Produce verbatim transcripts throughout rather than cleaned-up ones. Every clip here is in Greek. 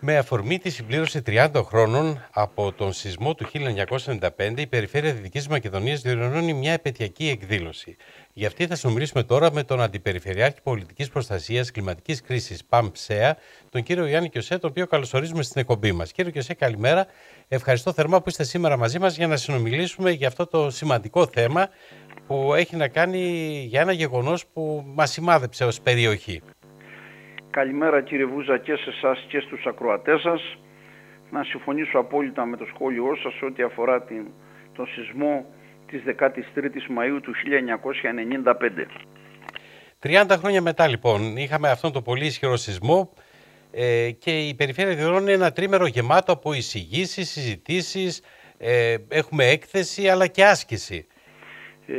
Με αφορμή τη συμπλήρωση τριάντα χρόνων από τον σεισμό του χίλια εννιακόσια ενενήντα πέντε, η Περιφέρεια Δυτικής Μακεδονίας διοργανώνει μια επαιτειακή εκδήλωση. Γι' αυτή θα συνομιλήσουμε τώρα με τον Αντιπεριφερειάρχη Πολιτικής Προστασίας Κλιματικής Κρίσης ΠΑΜ-ΨΕΑ, τον κύριο Γιάννη Κιωσέ, τον οποίο καλωσορίζουμε στην εκπομπή μας. Κύριε Κιωσέ, καλημέρα. Ευχαριστώ θερμά που είστε σήμερα μαζί μας για να συνομιλήσουμε για αυτό το σημαντικό θέμα που έχει να κάνει για ένα γεγονός που μας σημάδεψε ως περιοχή. Καλημέρα κύριε Βούζα και σε εσάς και στους ακροατές σας. Να συμφωνήσω απόλυτα με το σχόλιο σας ό,τι αφορά την, τον σεισμό της δεκάτης τρίτης Μαΐου του χίλια εννιακόσια ενενήντα πέντε. τριάντα χρόνια μετά λοιπόν είχαμε αυτόν τον πολύ ισχυρό σεισμό ε, και η Περιφέρεια διοργανώνει ένα τρίμερο γεμάτο από εισηγήσεις, συζητήσεις, ε, έχουμε έκθεση αλλά και άσκηση. Ε,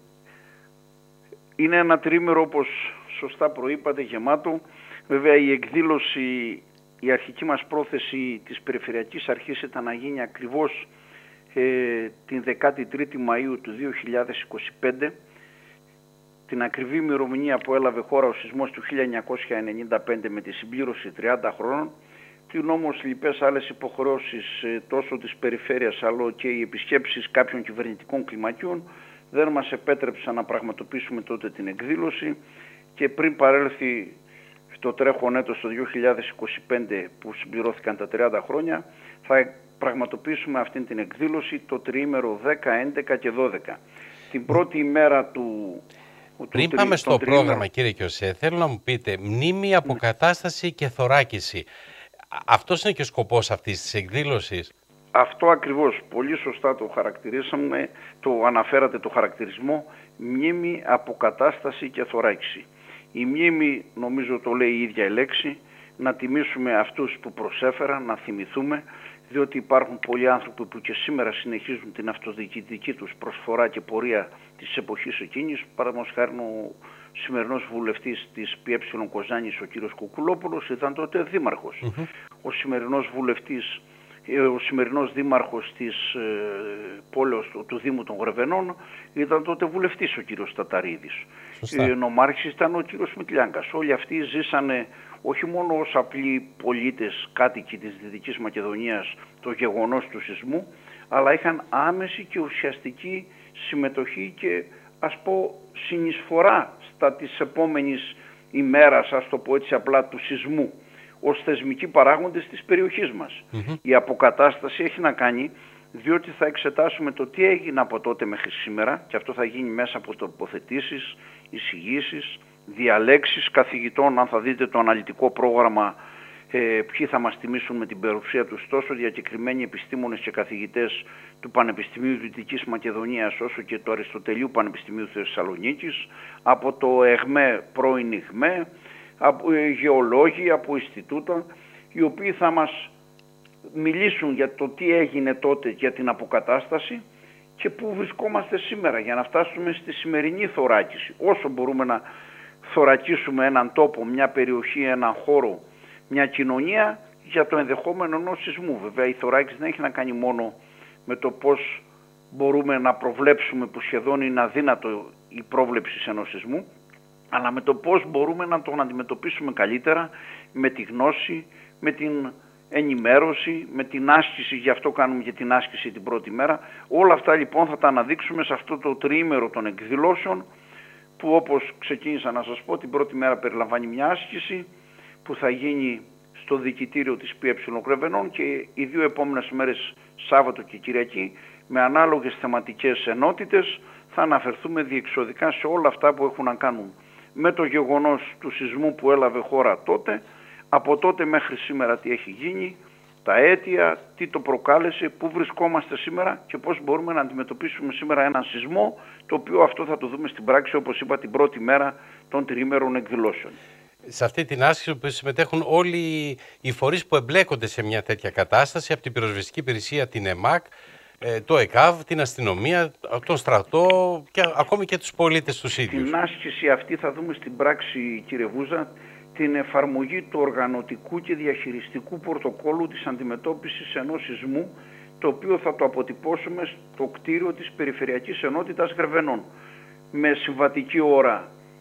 είναι ένα τρίμερο, όπως σωστά προείπατε, γεμάτο. Βέβαια η εκδήλωση, η αρχική μας πρόθεση της Περιφερειακής Αρχής ήταν να γίνει ακριβώς ε, την δεκάτη τρίτη Μαΐου του δύο χιλιάδες είκοσι πέντε, την ακριβή ημερομηνία που έλαβε χώρα ο σεισμός του χίλια εννιακόσια ενενήντα πέντε με τη συμπλήρωση τριάντα χρόνων, πλην όμως λοιπές άλλες υποχρεώσεις ε, τόσο της Περιφέρειας αλλά και οι επισκέψεις κάποιων κυβερνητικών κλιμακίων δεν μας επέτρεψαν να πραγματοποιήσουμε τότε την εκδήλωση και πριν παρέλθει το τρέχον έτος το δύο χιλιάδες είκοσι πέντε που συμπληρώθηκαν τα τριάντα χρόνια, θα πραγματοποιήσουμε αυτήν την εκδήλωση το τριήμερο δέκα, έντεκα και δώδεκα. Την πρώτη ημέρα του... Πριν πάμε στο τριήμερο... πρόγραμμα, κύριε Κιωσέ, θέλω να μου πείτε μνήμη, αποκατάσταση και θωράκιση. Αυτός είναι και ο σκοπός αυτής της εκδήλωσης. Αυτό ακριβώς, πολύ σωστά το χαρακτηρίσαμε, το αναφέρατε το χαρακτηρισμό, μνήμη, αποκατάσταση και θωράκιση. Η μνήμη, νομίζω το λέει η ίδια η λέξη, να τιμήσουμε αυτούς που προσέφεραν, να θυμηθούμε, διότι υπάρχουν πολλοί άνθρωποι που και σήμερα συνεχίζουν την αυτοδιοικητική τους προσφορά και πορεία της εποχής εκείνης. Παραδείγματος χάρη ο σημερινός βουλευτής της ΠΕ Κοζάνης, ο κύριος Κουκουλόπουλος, ήταν τότε δήμαρχος. Mm-hmm. Ο σημερινός βουλευτής, ο σημερινός δήμαρχος της ε, πόλεως του, του Δήμου των Γρεβενών ήταν τότε βουλευτής ο κύριος Ταταρίδης. Ε, νομάρχης ήταν ο κύριος Μητλιάγκας. Όλοι αυτοί ζήσανε όχι μόνο ως απλοί πολίτες κάτοικοι της Δυτικής Μακεδονίας το γεγονός του σεισμού, αλλά είχαν άμεση και ουσιαστική συμμετοχή και ας πω συνεισφορά στα της επόμενης ημέρας, ας το πω έτσι απλά, του σεισμού, ως θεσμικοί παράγοντες της περιοχής μας. Mm-hmm. Η αποκατάσταση έχει να κάνει διότι θα εξετάσουμε το τι έγινε από τότε μέχρι σήμερα και αυτό θα γίνει μέσα από τοποθετήσεις, εισηγήσεις, διαλέξεις καθηγητών. Αν θα δείτε το αναλυτικό πρόγραμμα, ε, ποιοι θα μας τιμήσουν με την παρουσία τους, τόσο διακεκριμένοι επιστήμονες και καθηγητές του Πανεπιστημίου Δυτικής Μακεδονίας όσο και του Αριστοτελείου Πανεπιστημίου Θεσσαλονίκης, από το ΕΓΜΕ, πρώην ΙΓΜΕ, από γεωλόγοι, από Ινστιτούτα, οι οποίοι θα μας μιλήσουν για το τι έγινε τότε για την αποκατάσταση και πού βρισκόμαστε σήμερα για να φτάσουμε στη σημερινή θωράκιση. Όσο μπορούμε να θωρακίσουμε έναν τόπο, μια περιοχή, έναν χώρο, μια κοινωνία για το ενδεχόμενο ενός σεισμού. Βέβαια η θωράκιση δεν έχει να κάνει μόνο με το πώς μπορούμε να προβλέψουμε, που σχεδόν είναι αδύνατο η πρόβλεψη ενός σεισμού, αλλά με το πώς μπορούμε να τον αντιμετωπίσουμε καλύτερα με τη γνώση, με την ενημέρωση, με την άσκηση. Γι' αυτό κάνουμε και την άσκηση την πρώτη μέρα. Όλα αυτά λοιπόν θα τα αναδείξουμε σε αυτό το τριήμερο των εκδηλώσεων, που όπως ξεκίνησα να σας πω, την πρώτη μέρα περιλαμβάνει μια άσκηση που θα γίνει στο Διοικητήριο της ΠΕ Γρεβενών και οι δύο επόμενες μέρες, Σάββατο και Κυριακή, με ανάλογες θεματικές ενότητες θα αναφερθούμε διεξοδικά σε όλα αυτά που έχουν να κάνουν με το γεγονός του σεισμού που έλαβε χώρα τότε, από τότε μέχρι σήμερα τι έχει γίνει, τα αίτια, τι το προκάλεσε, πού βρισκόμαστε σήμερα και πώς μπορούμε να αντιμετωπίσουμε σήμερα έναν σεισμό, το οποίο αυτό θα το δούμε στην πράξη, όπως είπα, την πρώτη μέρα των τριήμερων εκδηλώσεων. Σε αυτή την άσκηση που συμμετέχουν όλοι οι φορείς που εμπλέκονται σε μια τέτοια κατάσταση, από την πυροσβεστική υπηρεσία, την ΕΜΑΚ, το ΕΚΑΒ, την αστυνομία, τον στρατό και ακόμη και τους πολίτες τους ίδιους. Την άσκηση αυτή θα δούμε στην πράξη, κύριε Βούζα, την εφαρμογή του οργανωτικού και διαχειριστικού πρωτοκόλου της αντιμετώπισης ενός σεισμού, το οποίο θα το αποτυπώσουμε στο κτίριο της Περιφερειακής Ενότητας Γρεβενών, με συμβατική ώρα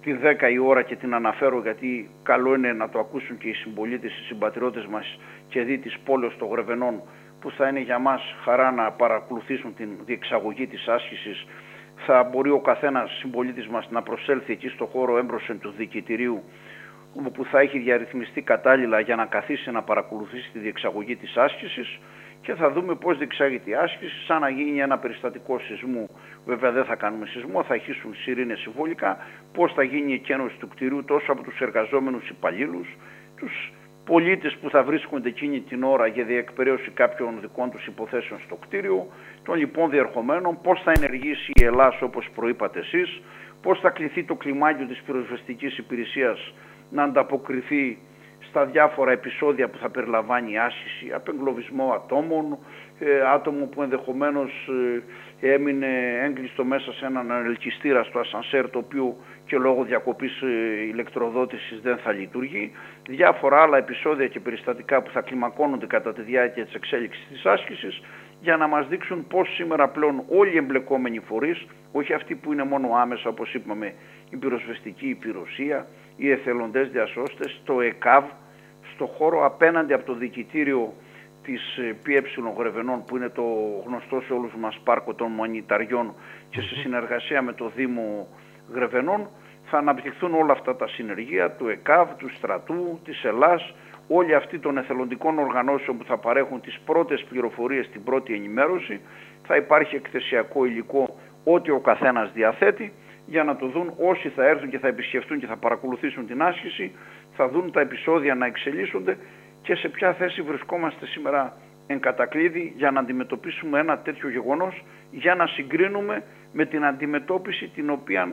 τη δέκα η ώρα και την αναφέρω γιατί καλό είναι να το ακούσουν και οι συμπολίτες, οι συμπατριώτες μας και δι της πόλεως των Γρεβενών, που θα είναι για μας χαρά να παρακολουθήσουν την διεξαγωγή της άσκησης. Θα μπορεί ο καθένας συμπολίτης μας να προσέλθει εκεί στο χώρο έμπροσθεν του διοικητηρίου, όπου θα έχει διαρρυθμιστεί κατάλληλα για να καθίσει να παρακολουθήσει τη διεξαγωγή της άσκησης, και θα δούμε πώς διεξάγεται η άσκηση, σαν να γίνει ένα περιστατικό σεισμού. Βέβαια δεν θα κάνουμε σεισμό, θα αρχίσουν σιρήνες συμβολικά, πώς θα γίνει η εκένωση του κτηρίου τόσο από τους εργαζόμενους υπαλλήλους, τους πολίτες που θα βρίσκονται εκείνη την ώρα για διεκπαιρέωση κάποιων δικών τους υποθέσεων στο κτίριο, των λοιπόν διερχομένων, πώς θα ενεργήσει η Ελλάς όπως προείπατε εσείς, πώς θα κληθεί το κλιμάκιο της πυροσβεστικής υπηρεσίας να ανταποκριθεί στα διάφορα επεισόδια που θα περιλαμβάνει η άσκηση, απεγκλωβισμό ατόμων, ε, άτομο που ενδεχομένως ε, έμεινε έγκλειστο μέσα σε έναν ελκυστήρα στο ασανσέρ, το οποίο και λόγω διακοπής ε, ηλεκτροδότησης δεν θα λειτουργεί, διάφορα άλλα επεισόδια και περιστατικά που θα κλιμακώνονται κατά τη διάρκεια της εξέλιξης της άσκησης, για να μας δείξουν πώς σήμερα πλέον όλοι οι εμπλεκόμενοι φορείς, όχι αυτοί που είναι μόνο άμεσα όπως είπαμε, η πυροσβεστική υπηρεσία, οι εθελοντές διασώστες, το ΕΚΑΒ, στο χώρο απέναντι από το διοικητήριο της ΠΕ Γρεβενών, που είναι το γνωστό σε όλους μας πάρκο των Μονιταριών, και σε συνεργασία με το Δήμο Γρεβενών θα αναπτυχθούν όλα αυτά τα συνεργεία του ΕΚΑΒ, του στρατού, της Ελλάς, όλοι αυτοί των εθελοντικών οργανώσεων που θα παρέχουν τις πρώτες πληροφορίες, την πρώτη ενημέρωση. Θα υπάρχει εκθεσιακό υλικό, ό,τι ο καθένας διαθέτει, για να το δουν όσοι θα έρθουν και θα επισκεφτούν και θα παρακολουθήσουν την άσκηση, θα δουν τα επεισόδια να εξελίσσονται και σε ποια θέση βρισκόμαστε σήμερα εν κατακλείδη για να αντιμετωπίσουμε ένα τέτοιο γεγονός, για να συγκρίνουμε με την αντιμετώπιση την οποία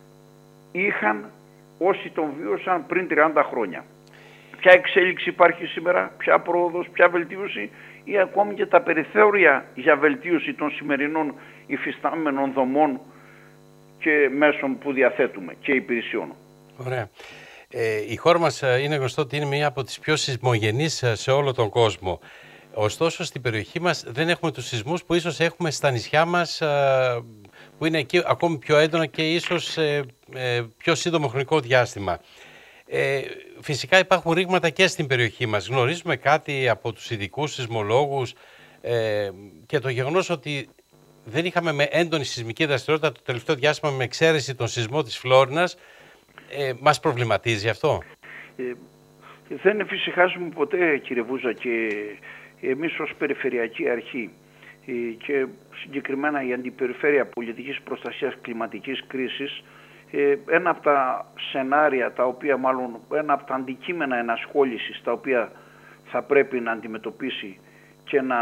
είχαν όσοι τον βίωσαν πριν τριάντα χρόνια. Ποια εξέλιξη υπάρχει σήμερα, ποια πρόοδος, ποια βελτίωση, ή ακόμη και τα περιθώρια για βελτίωση των σημερινών υφιστάμενων δομών και μέσων που διαθέτουμε και υπηρεσιών. Ωραία. Ε, η χώρα μας είναι γνωστό ότι είναι μία από τις πιο σεισμογενείς σε όλο τον κόσμο. Ωστόσο, στην περιοχή μας δεν έχουμε τους σεισμούς που ίσως έχουμε στα νησιά μας, που είναι εκεί ακόμη πιο έντονα και ίσως ε, ε, πιο σύντομο χρονικό διάστημα. Ε, φυσικά υπάρχουν ρήγματα και στην περιοχή μας. Γνωρίζουμε κάτι από τους ειδικούς σεισμολόγους ε, και το γεγονός ότι δεν είχαμε με έντονη σεισμική δραστηριότητα το τελευταίο διάστημα, με εξαίρεση τον σεισμό της Φλόρινας, ε, μας προβληματίζει αυτό? Ε, δεν εφησυχάζουμε ποτέ, κύριε Βούζα, και εμείς ως Περιφερειακή Αρχή ε, και συγκεκριμένα η Αντιπεριφέρεια Πολιτικής Προστασίας Κλιματικής Κρίσης, ε, ένα από τα σενάρια, τα οποία μάλλον ένα από τα αντικείμενα ενασχόλησης, τα οποία θα πρέπει να αντιμετωπίσει και να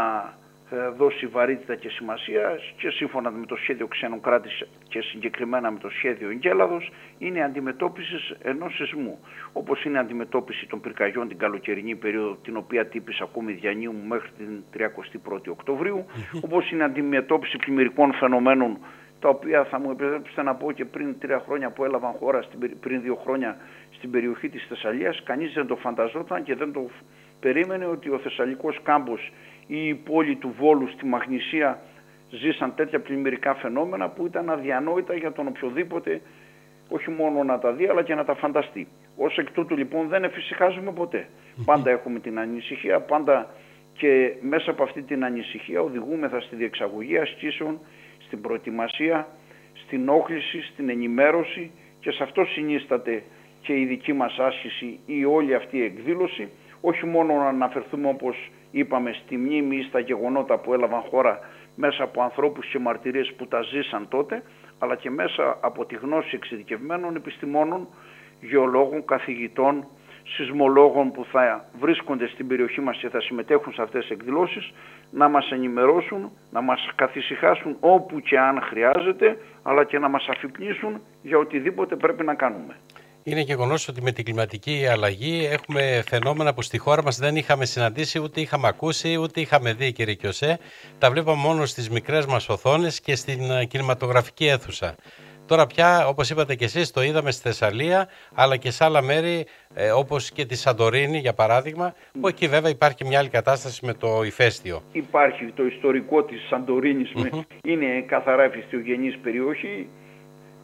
δώσει βαρύτητα και σημασία, και σύμφωνα με το σχέδιο Ξένων Κράτης και συγκεκριμένα με το σχέδιο Εγκέλαδος, είναι η αντιμετώπιση ενός σεισμού. Όπως είναι η αντιμετώπιση των πυρκαγιών την καλοκαιρινή περίοδο, την οποία τύπησα ακόμη διανύουμε μέχρι την τριαντή πρώτη Οκτωβρίου, όπως είναι η αντιμετώπιση πλημμυρικών φαινομένων, τα οποία θα μου επιτρέψετε να πω και πριν τρία χρόνια που έλαβαν χώρα, πριν δύο χρόνια στην περιοχή της Θεσσαλίας, κανείς δεν το φανταζόταν και δεν το περίμενε ότι ο Θεσσαλικός κάμπος ή η πόλη του Βόλου στη Μαγνησία ζήσαν τέτοια πλημμυρικά φαινόμενα που ήταν αδιανόητα για τον οποιοδήποτε, όχι μόνο να τα δει αλλά και να τα φανταστεί. Ως εκ τούτου λοιπόν δεν εφησυχάζουμε ποτέ. Πάντα έχουμε την ανησυχία, πάντα και μέσα από αυτή την ανησυχία οδηγούμεθα στη διεξαγωγή ασκήσεων, στην προετοιμασία, στην όχληση, στην ενημέρωση, και σε αυτό συνίσταται και η δική μας άσκηση ή όλη αυτή η εκδήλωση. Όχι μόνο να αναφερθούμε, όπως είπαμε, στη μνήμη ή στα γεγονότα που έλαβαν χώρα μέσα από ανθρώπους και μαρτυρίες που τα ζήσαν τότε, αλλά και μέσα από τη γνώση εξειδικευμένων επιστημόνων, γεωλόγων, καθηγητών, σεισμολόγων που θα βρίσκονται στην περιοχή μας και θα συμμετέχουν σε αυτές τις εκδηλώσεις, να μας ενημερώσουν, να μας καθησυχάσουν όπου και αν χρειάζεται, αλλά και να μας αφυπνίσουν για οτιδήποτε πρέπει να κάνουμε. Είναι γεγονός ότι με την κλιματική αλλαγή έχουμε φαινόμενα που στη χώρα μας δεν είχαμε συναντήσει, ούτε είχαμε ακούσει, ούτε είχαμε δει, κύριε Κιωσέ. Τα βλέπαμε μόνο στις μικρές μας οθόνες και στην κινηματογραφική αίθουσα. Τώρα πια, όπως είπατε και εσείς, το είδαμε στη Θεσσαλία, αλλά και σε άλλα μέρη, ε, όπως και τη Σαντορίνη, για παράδειγμα, που εκεί βέβαια υπάρχει μια άλλη κατάσταση με το ηφαίστειο. Υπάρχει το ιστορικό της Σαντορίνης, mm-hmm. με, είναι καθαρά ηφαιστειογενής περιοχή.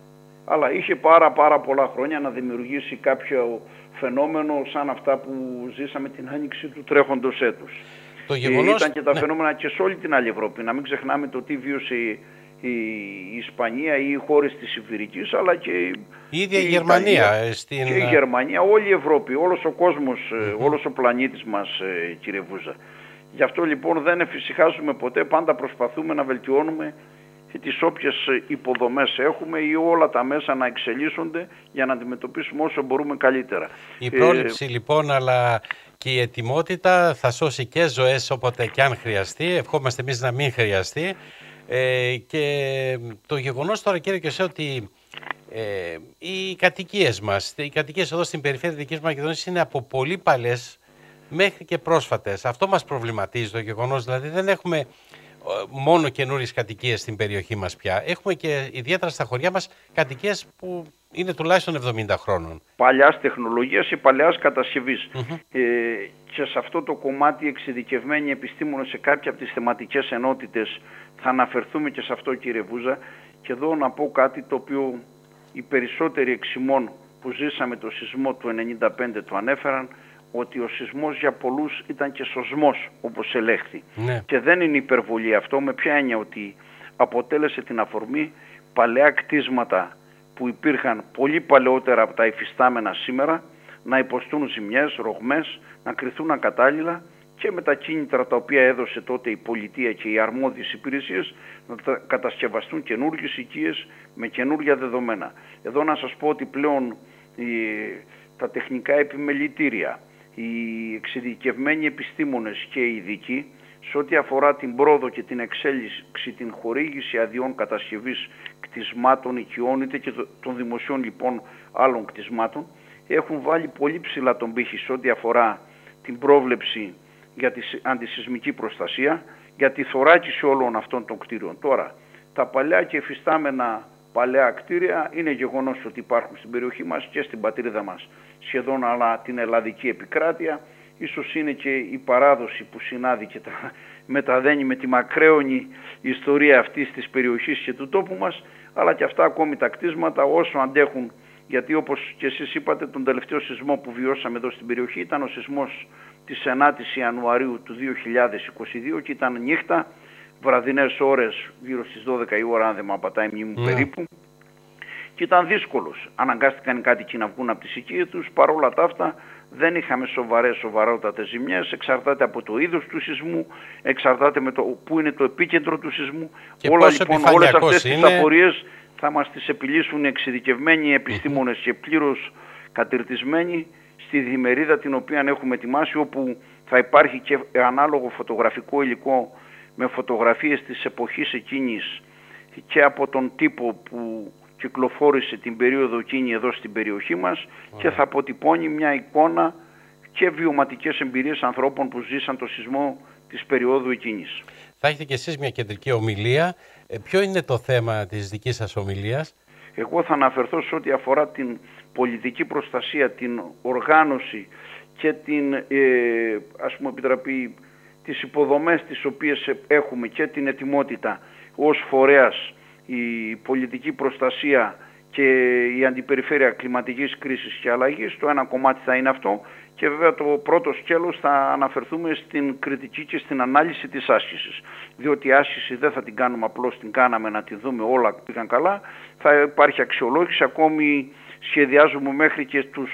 αλλά είχε πάρα πάρα πολλά χρόνια να δημιουργήσει κάποιο φαινόμενο σαν αυτά που ζήσαμε την άνοιξη του τρέχοντος έτους. Το γεγονός, ήταν και τα ναι. φαινόμενα και σε όλη την άλλη Ευρώπη. Να μην ξεχνάμε το τι βίωσε η Ισπανία ή οι χώρες της Ιβηρικής, αλλά και η ίδια η Γερμανία. Στην... Και η Γερμανία, όλη η Ευρώπη, όλος ο κόσμος, mm-hmm. όλος ο πλανήτης μας, κύριε Βούζα. Γι' αυτό λοιπόν δεν εφησυχάζουμε ποτέ, πάντα προσπαθούμε να βελτιώνουμε τις όποιες υποδομές έχουμε ή όλα τα μέσα να εξελίσσονται για να αντιμετωπίσουμε όσο μπορούμε καλύτερα. Η πρόληψη ε... λοιπόν, αλλά και η ετοιμότητα θα σώσει και ζωές όποτε και αν χρειαστεί. Ευχόμαστε εμείς να μην χρειαστεί. Ε, και το γεγονός τώρα, κύριε Κιωσέ, ότι ε, οι κατοικίες μας, οι κατοικίες εδώ στην περιφέρεια δικής Μακεδονίας είναι από πολύ παλές μέχρι και πρόσφατες. Αυτό μας προβληματίζει το γεγονός, δηλαδή δεν έχουμε μόνο καινούριες κατοικίες στην περιοχή μας πια. Έχουμε και ιδιαίτερα στα χωριά μας κατοικίες που είναι τουλάχιστον εβδομήντα χρόνων. Παλιάς τεχνολογίας ή παλιάς κατασκευής. Mm-hmm. Ε, και σε αυτό το κομμάτι εξειδικευμένοι επιστήμονες σε κάποια από τις θεματικές ενότητες θα αναφερθούμε και σε αυτό, κύριε Βούζα. Και εδώ να πω κάτι το οποίο οι περισσότεροι εξημών που ζήσαμε το σεισμό του ενενήντα πέντε το ανέφεραν, ότι ο σεισμός για πολλούς ήταν και σωσμός, όπως ελέγχθη. Ναι. Και δεν είναι υπερβολή αυτό, με ποια έννοια, ότι αποτέλεσε την αφορμή παλαιά κτίσματα που υπήρχαν πολύ παλαιότερα από τα υφιστάμενα σήμερα να υποστούν ζημιές, ρογμές, να κριθούν ακατάλληλα και με τα κίνητρα τα οποία έδωσε τότε η πολιτεία και οι αρμόδιες υπηρεσίες να κατασκευαστούν καινούργιες οικίες με καινούργια δεδομένα. Εδώ να σας πω ότι πλέον οι, τα τεχνικά επιμελητήρια, οι εξειδικευμένοι επιστήμονες και οι ειδικοί σε ό,τι αφορά την πρόοδο και την εξέλιξη, την χορήγηση αδειών κατασκευής κτισμάτων, οικειών είτε και των δημοσίων λοιπόν άλλων κτισμάτων, έχουν βάλει πολύ ψηλά τον πύχη σε ό,τι αφορά την πρόβλεψη για τη αντισυσμική προστασία, για τη θωράκιση όλων αυτών των κτίριων. Τώρα, τα παλιά και εφιστάμενα παλαιά κτίρια είναι γεγονός ότι υπάρχουν στην περιοχή μας και στην πατρίδα μας σχεδόν αλλά την ελλαδική επικράτεια. Ίσως είναι και η παράδοση που συνάδει και τα μεταδένει με τη μακραίωνη ιστορία αυτής της περιοχής και του τόπου μας, αλλά και αυτά ακόμη τα κτίσματα όσο αντέχουν, γιατί όπως και εσείς είπατε, τον τελευταίο σεισμό που βιώσαμε εδώ στην περιοχή ήταν ο σεισμός της ενάτης Ιανουαρίου του δύο χιλιάδες είκοσι δύο και ήταν νύχτα, βραδινές ώρες, γύρω στις δώδεκα η ώρα αν δεν με απατάει η μνήμη μου yeah. περίπου, και ήταν δύσκολος. Αναγκάστηκαν οι κάτοικοι να βγουν από τις οικίες τους, παρόλα τα αυτά δεν είχαμε σοβαρές, σοβαρότατες ζημιές, εξαρτάται από το είδος του σεισμού, εξαρτάται με το που είναι το επίκεντρο του σεισμού. Και όλα λοιπόν, όλες αυτές είναι... τις απορίες θα μας τις επιλύσουν εξειδικευμένοι επιστήμονες και πλήρως κατηρτισμένοι στη διμερίδα την οποία έχουμε ετοιμάσει, όπου θα υπάρχει και ανάλογο φωτογραφικό υλικό με φωτογραφίες της εποχής εκείνης και από τον τύπο που κυκλοφόρησε την περίοδο εκείνη εδώ στην περιοχή μας yeah. και θα αποτυπώνει μια εικόνα και βιωματικές εμπειρίες ανθρώπων που ζήσαν το σεισμό της περίοδου εκείνης. Θα έχετε και εσείς μια κεντρική ομιλία. Ε, ποιο είναι το θέμα της δικής σας ομιλίας? Εγώ θα αναφερθώ σε ό,τι αφορά την πολιτική προστασία, την οργάνωση και την, ε, ας πούμε επιτραπεί, τις υποδομές τις οποίες έχουμε και την ετοιμότητα ως φορέας, η πολιτική προστασία και η αντιπεριφέρεια κλιματικής κρίσης και αλλαγής. Το ένα κομμάτι θα είναι αυτό και βέβαια το πρώτο σκέλος θα αναφερθούμε στην κριτική και στην ανάλυση της άσκησης. Διότι η άσκηση δεν θα την κάνουμε απλώς, την κάναμε να τη δούμε όλα πήγαν καλά. Θα υπάρχει αξιολόγηση, ακόμη σχεδιάζουμε μέχρι και τους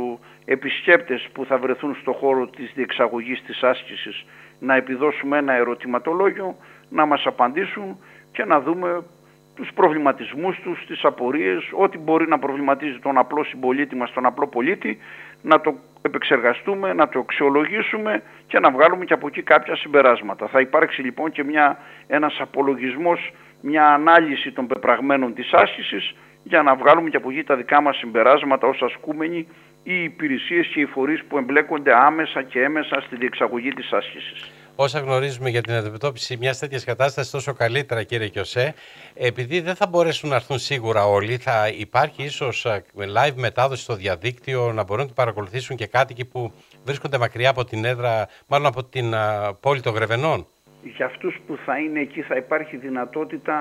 επισκέπτες που θα βρεθούν στο χώρο της διεξαγωγής της άσκησης να επιδώσουμε ένα ερωτηματολόγιο, να μας απαντήσουν και να δούμε τους προβληματισμούς τους, τις απορίες, ό,τι μπορεί να προβληματίζει τον απλό συμπολίτη μας, τον απλό πολίτη, να το επεξεργαστούμε, να το αξιολογήσουμε και να βγάλουμε και από εκεί κάποια συμπεράσματα. Θα υπάρξει λοιπόν και μια, ένας απολογισμός, μια ανάλυση των πεπραγμένων της άσκησης για να βγάλουμε και από εκεί τα δικά μας συμπεράσματα ως ασκούμενοι, οι υπηρεσίες και οι φορείς που εμπλέκονται άμεσα και έμεσα στη διεξαγωγή της άσκησης. Όσα γνωρίζουμε για την αντιμετώπιση μιας τέτοιας κατάστασης, τόσο καλύτερα, κύριε Κιωσέ. Επειδή δεν θα μπορέσουν να έρθουν σίγουρα όλοι, θα υπάρχει ίσως live μετάδοση στο διαδίκτυο, να μπορούν να παρακολουθήσουν και κάτοικοι που βρίσκονται μακριά από την έδρα, μάλλον από την πόλη των Γρεβενών. Για αυτούς που θα είναι εκεί θα υπάρχει δυνατότητα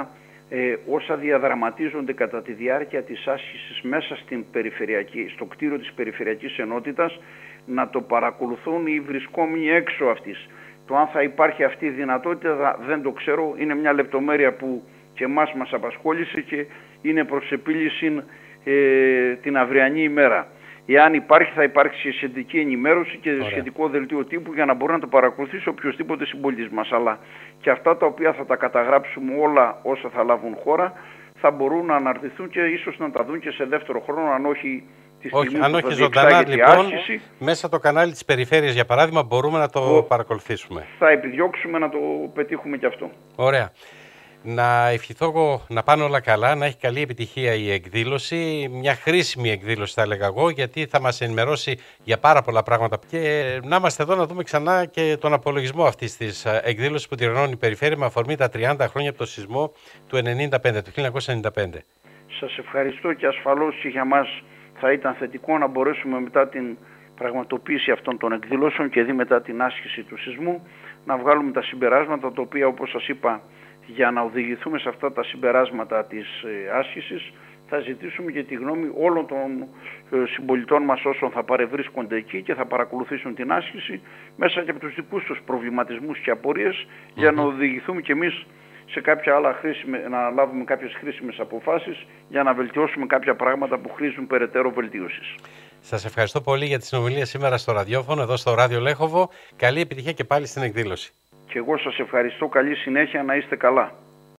ε, όσα διαδραματίζονται κατά τη διάρκεια της άσκησης μέσα στην περιφερειακή, στο κτίριο της Περιφερειακής Ενότητας, να το παρακολουθούν οι βρισκόμενοι έξω αυτής. Το αν θα υπάρχει αυτή η δυνατότητα δεν το ξέρω, είναι μια λεπτομέρεια που και εμάς μας απασχόλησε και είναι προς επίλυση ε, την αυριανή ημέρα. Εάν υπάρχει, θα υπάρξει σχετική ενημέρωση και Ωραία. σχετικό δελτίο τύπου για να μπορεί να το παρακολουθήσει οποιοδήποτε συμπολίτης μας. Αλλά και αυτά τα οποία θα τα καταγράψουμε όλα όσα θα λάβουν χώρα θα μπορούν να αναρτηθούν και ίσως να τα δουν και σε δεύτερο χρόνο, αν όχι τη στιγμή όχι, που αν θα όχι ζωντανά, λοιπόν, άσκηση, μέσα το κανάλι της Περιφέρειας, για παράδειγμα, μπορούμε να το ο, παρακολουθήσουμε. Θα επιδιώξουμε να το πετύχουμε και αυτό. Ωραία. Να ευχηθώ εγώ να πάνε όλα καλά, να έχει καλή επιτυχία η εκδήλωση, μια χρήσιμη εκδήλωση θα έλεγα εγώ, γιατί θα μας ενημερώσει για πάρα πολλά πράγματα και να είμαστε εδώ να δούμε ξανά και τον απολογισμό αυτής της εκδήλωσης που διοργανώνει η Περιφέρεια με αφορμή τα τριάντα χρόνια από το σεισμό του ενενήντα πέντε, του χίλια εννιακόσια ενενήντα πέντε. Σας ευχαριστώ και ασφαλώς και για μας θα ήταν θετικό να μπορέσουμε μετά την πραγματοποίηση αυτών των εκδηλώσεων και δει μετά την άσκηση του σεισμού να βγάλουμε τα συμπεράσματα, τα οποία, όπως σας είπα, για να οδηγηθούμε σε αυτά τα συμπεράσματα της άσκησης θα ζητήσουμε και τη γνώμη όλων των συμπολιτών μας όσων θα παρευρίσκονται εκεί και θα παρακολουθήσουν την άσκηση μέσα και από τους δικούς τους προβληματισμούς και απορίες mm-hmm. για να οδηγηθούμε κι εμείς σε κάποια άλλα χρήσιμε, να λάβουμε κάποιες χρήσιμες αποφάσεις για να βελτιώσουμε κάποια πράγματα που χρήζουν περαιτέρω βελτίωσης. Σας ευχαριστώ πολύ για τη συνομιλία σήμερα στο ραδιόφωνο, εδώ στο Ράδιο Λέχοβο. Καλή επιτυχία και πάλι στην εκδήλωση. Και εγώ σας ευχαριστώ. Καλή συνέχεια, να είστε καλά.